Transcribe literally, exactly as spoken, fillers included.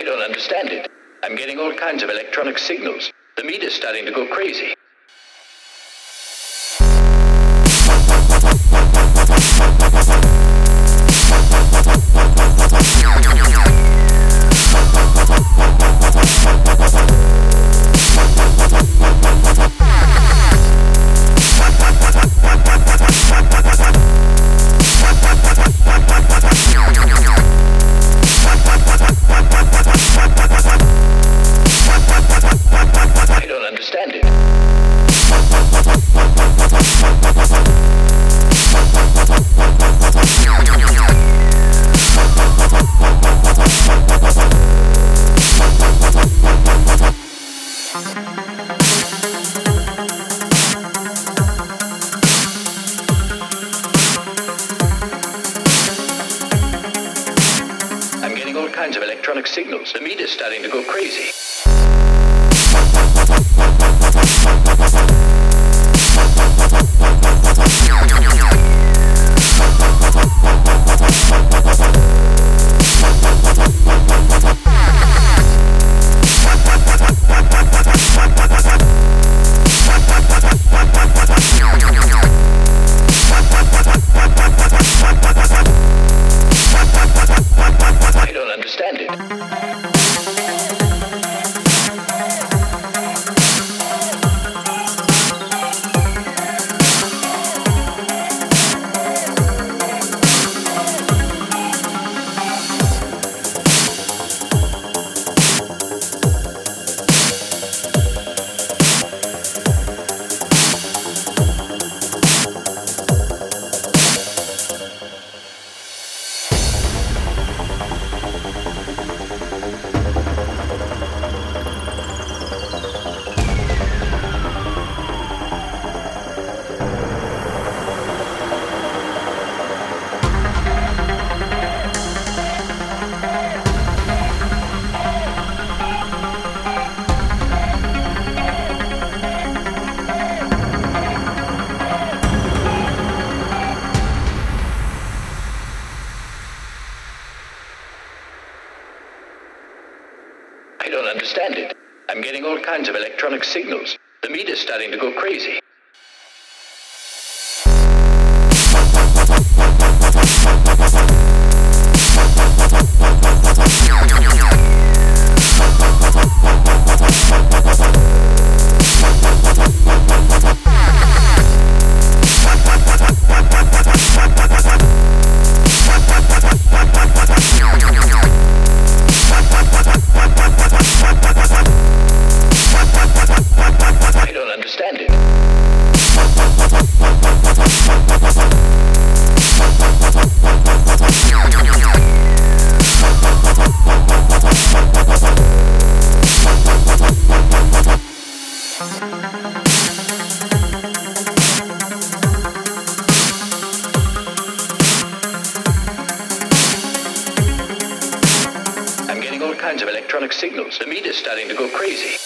I don't understand it. I'm getting all kinds of electronic signals. The meter's starting to go crazy. I don't understand it. I'm getting all kinds of electronic signals. The meter's starting to go crazy. I don't understand it. I don't understand it. I'm getting all kinds of electronic signals. The meter's starting to go crazy. I don't understand it. I'm getting all kinds of electronic signals. The meter's starting to go crazy.